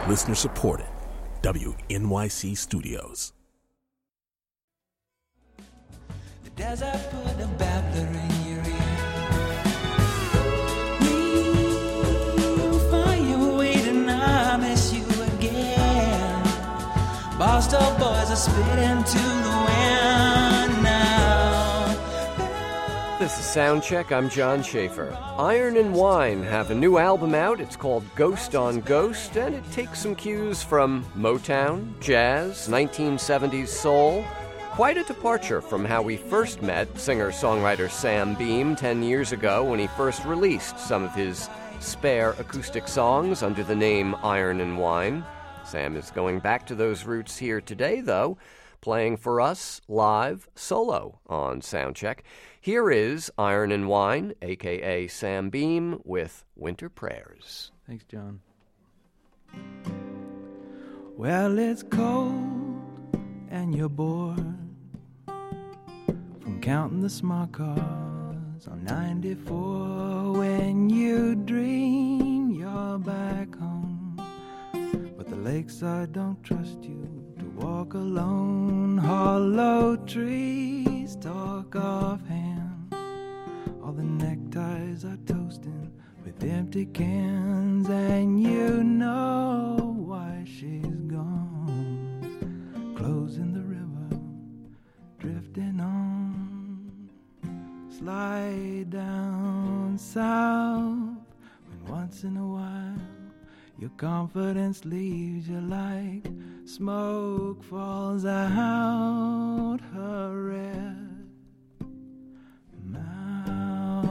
Listener supported. WNYC Studios. As I put a babbler in your ear, we'll find you waiting, I miss you again. Barstow boys are spitting to the wind now. This is Soundcheck. I'm John Schaefer. Iron and Wine have a new album out. It's called Ghost on Ghost, and it takes some cues from Motown, jazz, 1970s soul. Quite a departure from how we first met singer-songwriter Sam Beam 10 years ago when he first released some of his spare acoustic songs under the name Iron and Wine. Sam is going back to those roots here today, though, playing for us live solo on Soundcheck. Here is Iron and Wine, a.k.a. Sam Beam, with Winter Prayers. Thanks, John. Well, it's cold and you're bored from counting the smart cars on 94 when you dream you're back home. But the lakeside don't trust you to walk alone. Hollow trees talk offhand. All the neckties are toasting with empty cans, and you know why she's gone. Closing the river, drifting on. Slide down south when once in a while your confidence leaves you like smoke falls out her red mouth.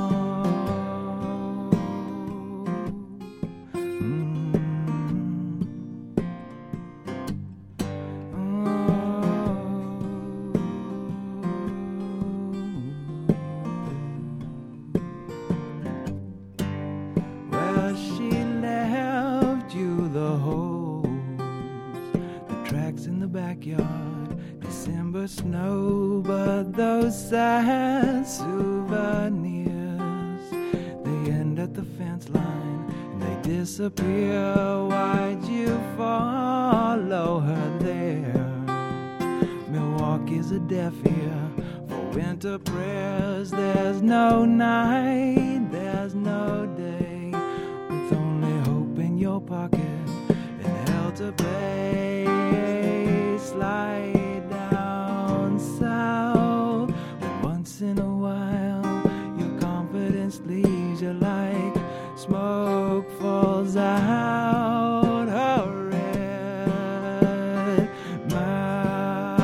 Well, she left you the hose, the tracks in the backyard, December snow, but those sad souvenirs, they end at the fence line and they disappear. Why'd you follow her there? Milwaukee's a deaf ear for winter prayers. There's no night, there's no day, with only hope in your pocket and hell to pay. Slide down south, but once in a while your confidence leaves you like smoke falls out her red mouth.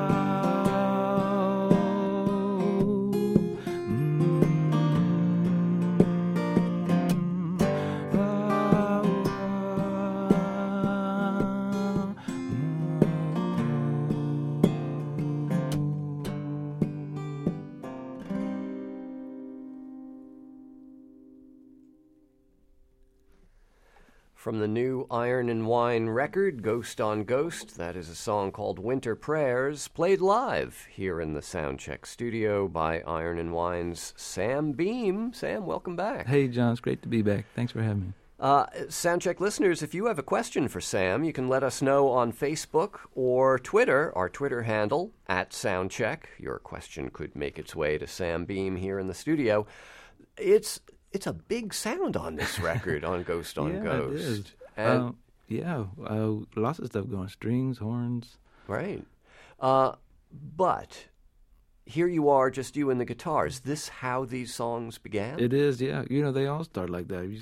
From the new Iron and Wine record, Ghost on Ghost, that is a song called Winter Prayers, played live here in the Soundcheck studio by Iron and Wine's Sam Beam. Sam, welcome back. Hey, John, it's great to be back. Thanks for having me. Soundcheck listeners, if you have a question for Sam, you can let us know on Facebook or Twitter, our Twitter handle, @Soundcheck. Your question could make its way to Sam Beam here in the studio. It's a big sound on this record, on Ghost on Ghost. It is. And, Lots of stuff going, strings, horns. Right. But here you are, just you and the guitar. Is this how these songs began? It is, yeah. You know, they all start like that.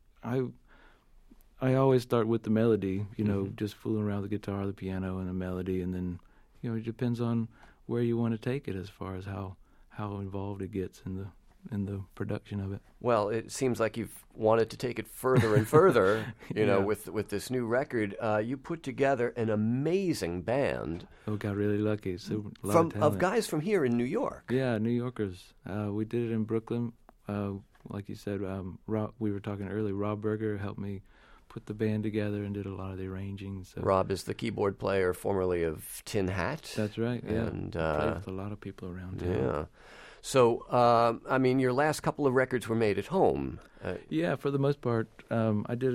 I always start with the melody, just fooling around with the guitar, the piano, and the melody, and then, it depends on where you want to take it as far as how involved it gets in the production of it. Well, it seems like you've wanted to take it further and further, with this new record. You put together an amazing band. Oh, got really lucky. So a lot of guys from here in New York. Yeah, New Yorkers. We did it in Brooklyn. Like you said, we were talking earlier, Rob Berger helped me put the band together and did a lot of the arranging. So. Rob is the keyboard player formerly of Tin Hat. That's right, yeah. And played with a lot of people around town. Yeah. So, your last couple of records were made at home. Yeah, for the most part. I did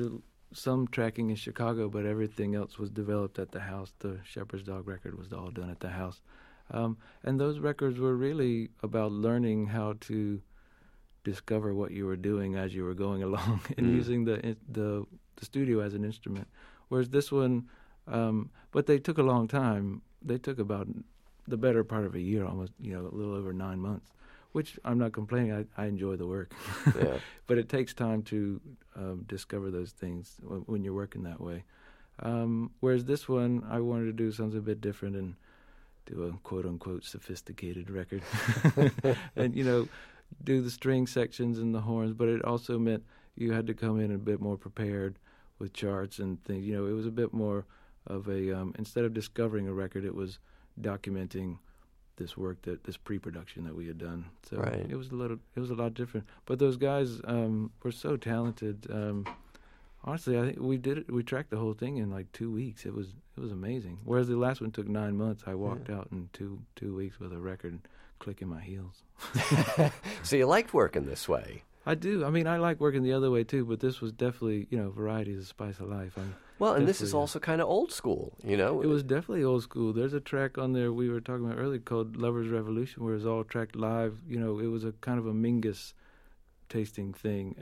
some tracking in Chicago, but everything else was developed at the house. The Shepherd's Dog record was all done at the house. And those records were really about learning how to discover what you were doing as you were going along and using the studio as an instrument. Whereas this one, but they took a long time. They took about the better part of a year, almost, a little over 9 months, which I'm not complaining. I enjoy the work. Yeah. But it takes time to discover those things when you're working that way. Whereas this one, I wanted to do something a bit different and do a quote-unquote sophisticated record. And, do the string sections and the horns, but it also meant you had to come in a bit more prepared with charts and things. It was a bit more of a, instead of discovering a record, it was documenting this work, this pre-production that we had done. So right. It was a lot different. But those guys were so talented. Honestly, I think we tracked the whole thing in like 2 weeks. It was amazing. Whereas the last one took 9 months, I walked out in two weeks with a record clicking my heels. So you liked working this way? I do. I mean, I like working the other way too, but this was definitely, variety is the spice of life. Well, and this is also kind of old school, It was definitely old school. There's a track on there we were talking about earlier called Lover's Revolution, where it's all tracked live. It was a kind of a Mingus tasting thing.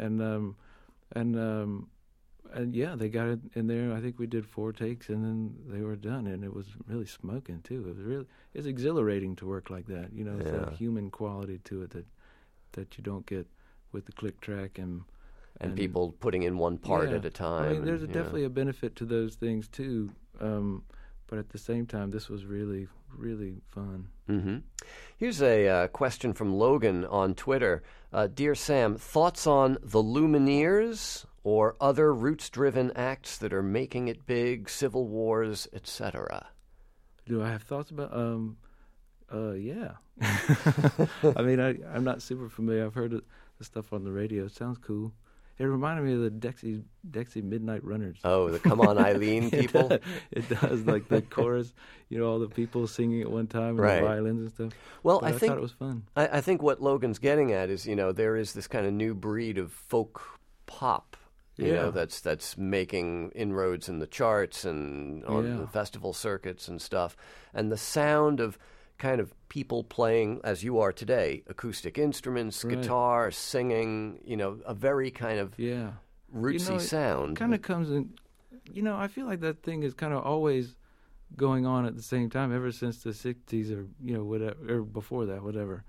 And yeah, they got it in there. I think we did 4 takes, and then they were done, and it was really smoking too. It's exhilarating to work like that. It's a human quality to it that you don't get with the click track and people putting in one part at a time. I mean, there's definitely a benefit to those things too, but at the same time, this was really, really fun. Mm-hmm. Here's a question from Logan on Twitter. Dear Sam, thoughts on the Lumineers or other roots-driven acts that are making it big, Civil Wars, etc.? Do I have thoughts about? Yeah. I mean, I'm not super familiar. I've heard the stuff on the radio. It sounds cool. It reminded me of the Dexy Midnight Runners. Oh, the Come On Eileen people? It does, like the chorus, all the people singing at one time and right. the violins and stuff. Well, I thought it was fun. I think what Logan's getting at is, there is this kind of new breed of folk pop, that's making inroads in the charts and on the festival circuits and stuff. And the sound of kind of people playing, as you are today, acoustic instruments, right. guitar, singing, a very kind of rootsy sound. It kind of comes in, I feel like that thing is kind of always going on at the same time ever since the 60s or, whatever, or before that, whatever.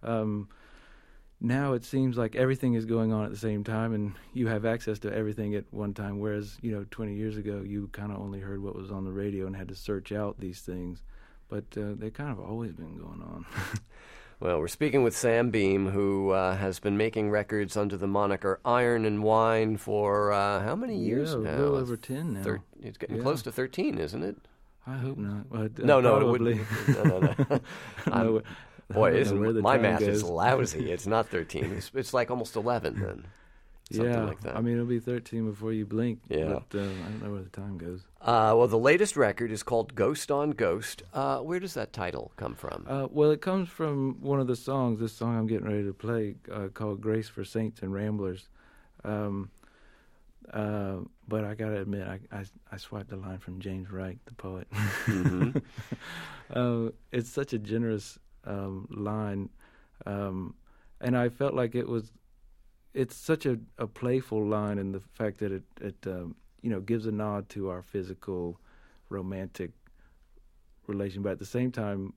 Now it seems like everything is going on at the same time and you have access to everything at one time, whereas, 20 years ago you kind of only heard what was on the radio and had to search out these things. But they kind of always been going on. Well, we're speaking with Sam Beam, who has been making records under the moniker Iron and Wine for how many years now? A little over 10 now. It's getting close to 13, isn't it? I hope not. No, probably. No. Boy, my math is lousy. It's not 13. It's like almost 11 then. Something like that. I mean, it'll be 13 before you blink. Yeah. But I don't know where the time goes. Well, the latest record is called Ghost on Ghost. Where does that title come from? Well, it comes from one of the songs, this song I'm getting ready to play, called Grace for Saints and Ramblers. But I got to admit, I swiped the line from James Wright, the poet. Mm-hmm. It's such a generous line. And I felt like it's such a playful line in the fact that it gives a nod to our physical, romantic relation, but at the same time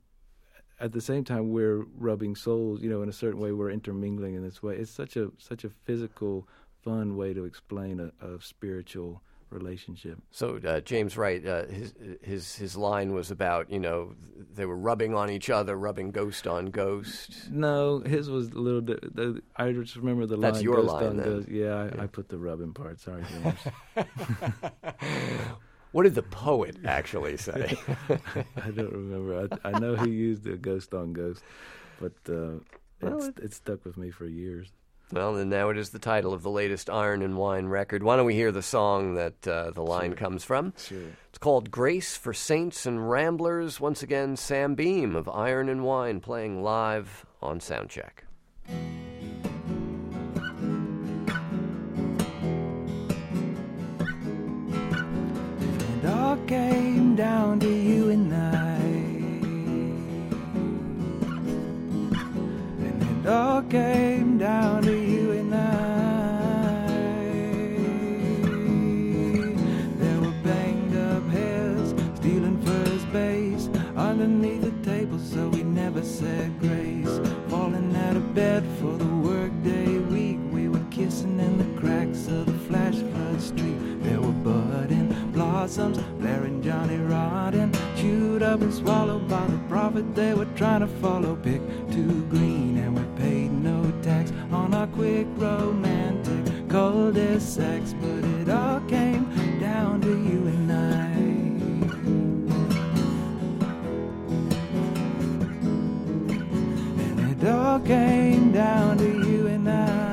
we're rubbing souls. In a certain way, we're intermingling in this way. It's such a physical, fun way to explain a spiritual relationship. So James Wright, his line was about they were rubbing on each other, rubbing ghost on ghost. No, his was a little bit. I just remember the line. That's your ghost line, on then. Ghost. Yeah, I put the rubbing part. Sorry, James. What did the poet actually say? I don't remember. I know he used the ghost on ghost, but it stuck with me for years. Well, and now it is the title of the latest Iron and Wine record. Why don't we hear the song that the line comes from? Sure. It's called Grace for Saints and Ramblers. Once again, Sam Beam of Iron and Wine playing live on Soundcheck. came down to you and I. And it all came down to you and I. There were banged up heads stealing first base underneath the table, so we never said grace. Falling out of bed for the workday week, we were kissing in the cracks of the flash flood street. There were budding blossoms, blaring Johnny Rotten, chewed up and swallowed by the prophet they were trying to follow. Pick too green, and we paid no tax on our quick romantic cul-de-sacs. But it all came down to you and I. And it all came down to you and I.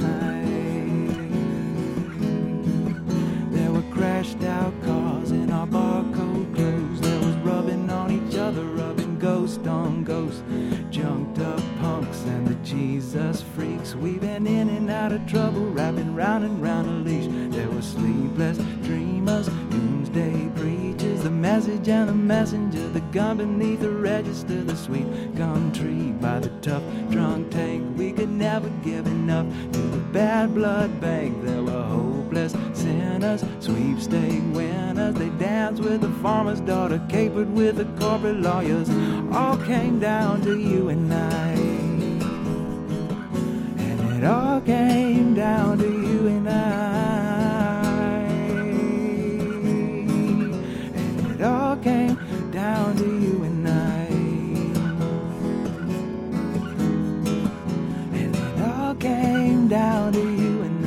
Crashed out cars in our barcode clothes. There was rubbing on each other, rubbing ghost on ghost. Junked up punks and the Jesus freaks, weaving in and out of trouble, wrapping round and round a leash. There were sleepless dreamers, doomsday preachers, the message and the messenger, the gun beneath the register, the sweet gum tree by the tough drunk tank. We could never give enough to the bad blood bank. There were hopeless sinners, sweepstake winners. They danced with the farmer's daughter, capered with the corporate lawyers. All came down to you and I. And it all came down to you and I. And it all came down to you and I. And it all came down to you and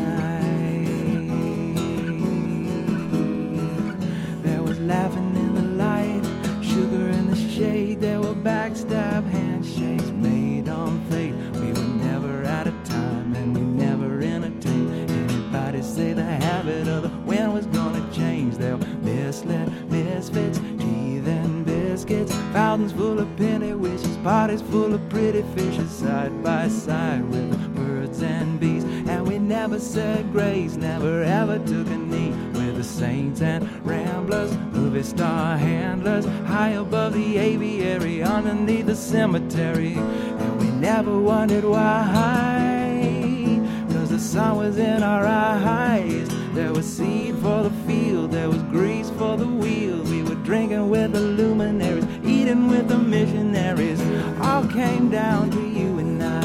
I. There was laughing in the light, sugar in the shade. There were backstab handshakes made on fate. We were never out of time and we never entertained anybody say the habit of the wind was gonna change. There were misled misfits, teeth and biscuits, fountains full of penny wishes, parties full of pretty fishes, side by side with birds and bees. And we never said grace, never ever took a knee. With the saints and ramblers, movie star handlers, high above the aviary, underneath the cemetery. And we never wondered why, 'cause the sun was in our eyes. There was seed for the field, there was grease for the wheel. We were drinking with the luminaries, eating with the missionaries. All came down to you and I.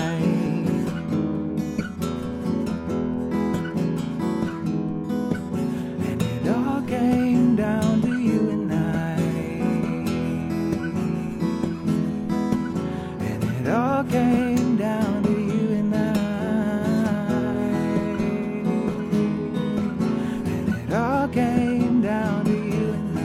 And it all came down to you and I. And it all came down to you and I. And it all came down to you and I.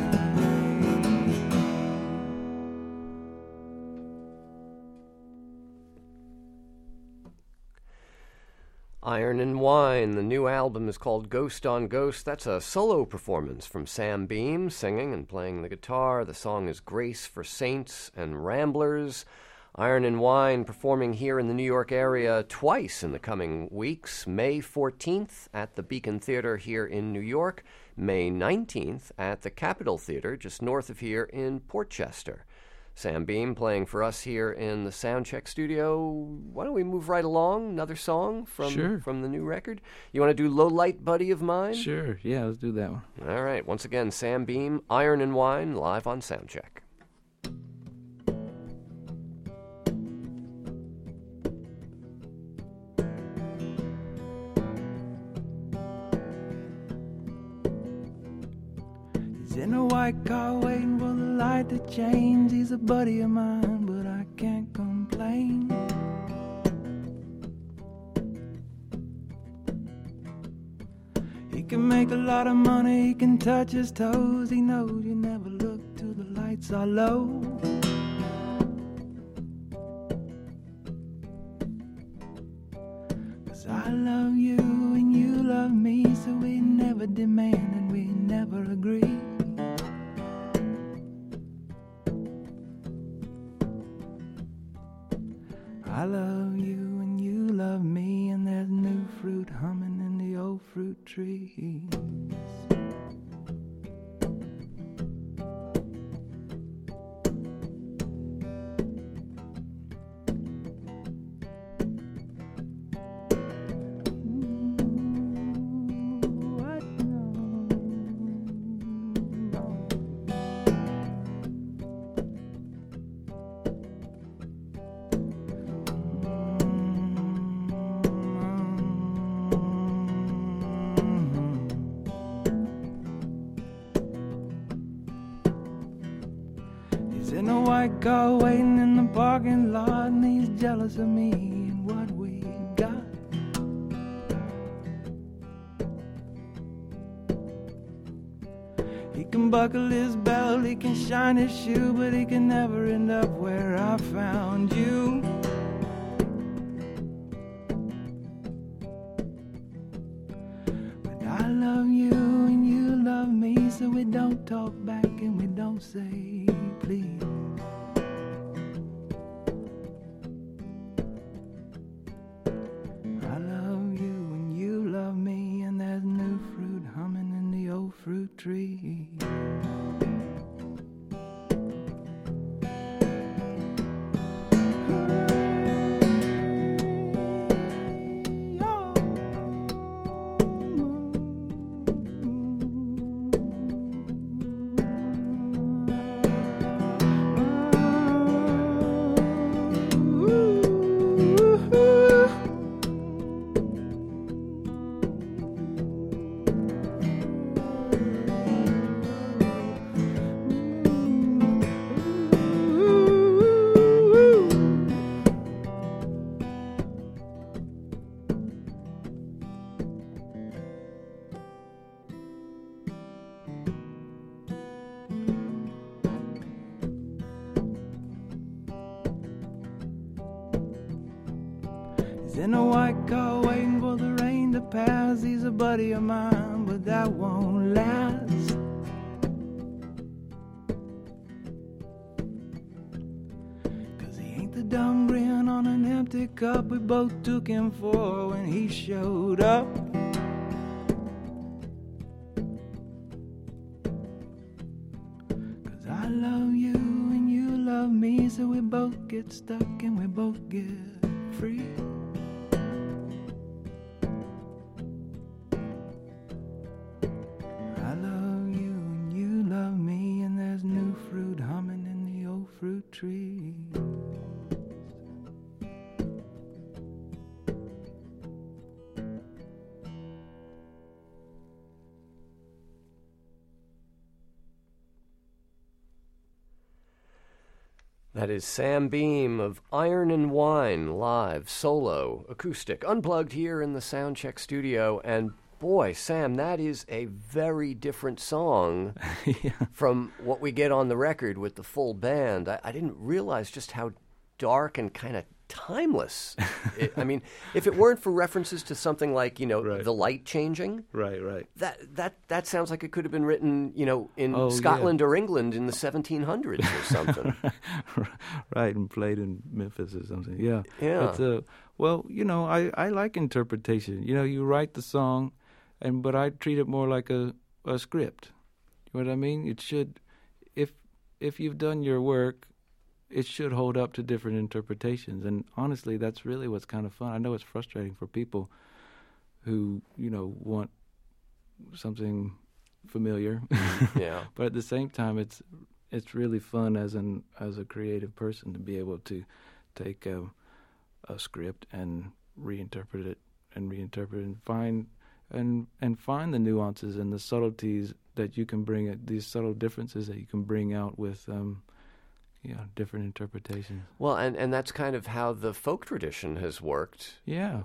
Iron and Wine, the new album is called Ghost on Ghost. That's a solo performance from Sam Beam, singing and playing the guitar. The song is Grace for Saints and Ramblers. Iron and Wine performing here in the New York area twice in the coming weeks. May 14th at the Beacon Theater here in New York. May 19th at the Capitol Theater just north of here in Portchester. Sam Beam playing for us here in the Soundcheck studio. Why don't we move right along? Another song from the new record. You want to do Low Light Buddy of Mine? Sure, yeah, let's do that one. All right. Once again, Sam Beam, Iron and Wine, live on Soundcheck. He's in a white car waiting for the light to change. He's a buddy of mine, but I can't complain. He can make a lot of money, he can touch his toes. He knows you never look till the lights are low. Cause I love you and you love me, so we never demand and we never agree. I love you and you love me, and there's new fruit humming in the old fruit trees. in a white car waiting in the parking lot, and he's jealous of me and what we got. He can buckle his belt, he can shine his shoe, but he can never end up where I found you. But I love you and you love me, so we don't talk back and we don't say please. I love you and you love me, and there's new fruit humming in the old fruit tree. In a white car waiting for the rain to pass. He's a buddy of mine, but that won't last. Cause he ain't the dumb grin on an empty cup we both took him for when he showed up. Cause I love you and you love me, so we both get stuck and we both get free. Trees. That is Sam Beam of Iron and Wine, live, solo, acoustic, unplugged here in the Soundcheck studio. And boy, Sam, that is a very different song from what we get on the record with the full band. I didn't realize just how dark and kind of timeless. I mean, if it weren't for references to something like, right. The light changing. Right. That sounds like it could have been written, in Scotland or England in the 1700s or something. Right, and played in Memphis or something. Yeah. Yeah. Well, I like interpretation. You write the song, but I treat it more like a script. You know what I mean? It should, if you've done your work, it should hold up to different interpretations. And honestly, that's really what's kind of fun. I know it's frustrating for people who, want something familiar. Yeah. But at the same time, it's really fun as a creative person to be able to take a script and reinterpret it and find the nuances and the subtleties that you can bring, these subtle differences that you can bring out with different interpretations. Well, and that's kind of how the folk tradition has worked. Yeah.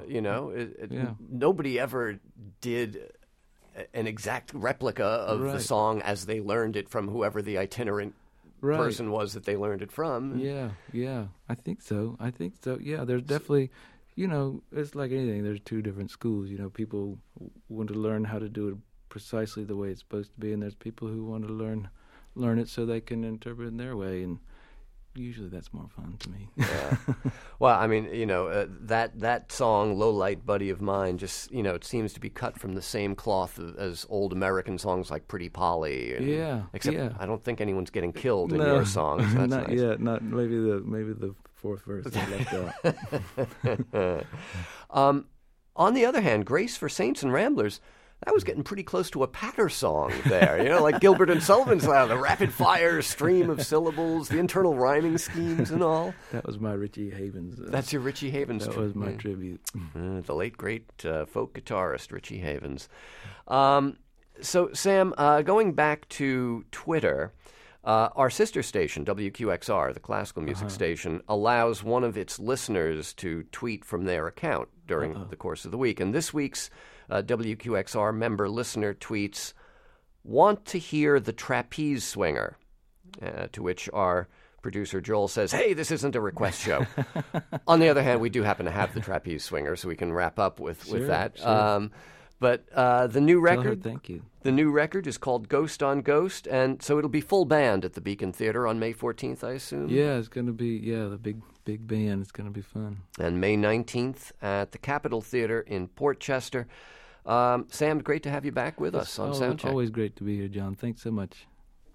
Nobody ever did an exact replica of the song as they learned it from whoever the itinerant person was that they learned it from. Yeah. I think so. Yeah, there's definitely, it's like anything. There's two different schools. People want to learn how to do it precisely the way it's supposed to be, and there's people who want to learn it so they can interpret it in their way, and usually that's more fun to me. Yeah. Well, I mean, that song, Low Light Buddy of Mine, just, it seems to be cut from the same cloth as old American songs like Pretty Polly. Except I don't think anyone's getting killed in your songs. That's not nice. yet. Not maybe the fourth verse I left out. On the other hand, Grace for Saints and Ramblers, that was getting pretty close to a patter song there, like Gilbert and Sullivan's Loud, the rapid-fire stream of syllables, the internal rhyming schemes and all. That was my Richie Havens. That's your Richie Havens tribute. That was my tribute. The late, great folk guitarist, Richie Havens. So, Sam, going back to Twitter, Our sister station, WQXR, the classical music station, allows one of its listeners to tweet from their account during the course of the week. And this week's WQXR member listener tweets, "Want to hear the Trapeze Swinger," to which our producer Joel says, "Hey, this isn't a request show." On the other hand, we do happen to have the Trapeze Swinger, so we can wrap up with that. Sure. But the new Tell her record, thank you. the new record is called Ghost on Ghost, and so it'll be full band at the Beacon Theater on May 14th, I assume? Yeah, it's going to be, the big band. It's going to be fun. And May 19th at the Capitol Theater in Port Chester. Sam, great to have you back with us on Soundcheck. Always great to be here, John. Thanks so much.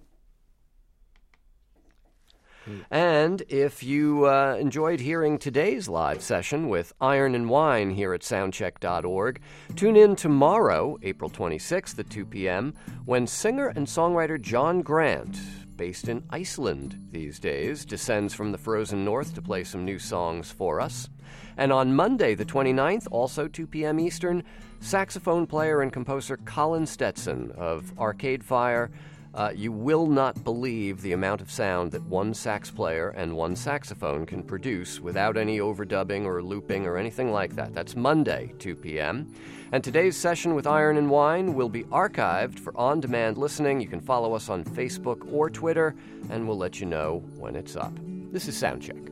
And if you enjoyed hearing today's live session with Iron and Wine here at soundcheck.org, tune in tomorrow, April 26th at 2 p.m., when singer and songwriter John Grant, based in Iceland these days, descends from the frozen north to play some new songs for us. And on Monday, the 29th, also 2 p.m. Eastern, saxophone player and composer Colin Stetson of Arcade Fire. You will not believe the amount of sound that one sax player and one saxophone can produce without any overdubbing or looping or anything like that. That's Monday, 2 p.m. And today's session with Iron and Wine will be archived for on-demand listening. You can follow us on Facebook or Twitter, and we'll let you know when it's up. This is Soundcheck.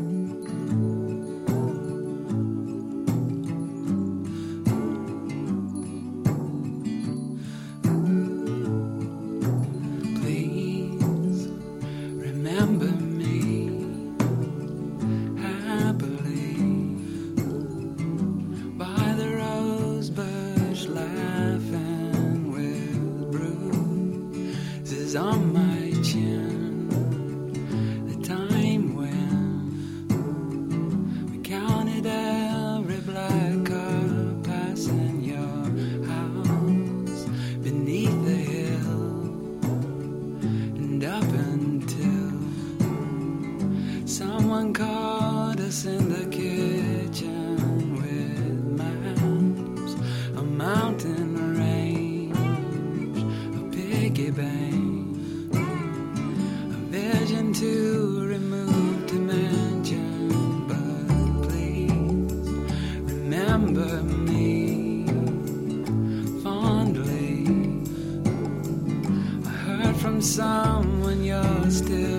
On my chin, the time when we counted every black car passing your house beneath the hill, and up until someone caught us in the kitchen with maps, a mountain range, a piggy bank, to remove dimension, but please remember me fondly. I heard from someone you're still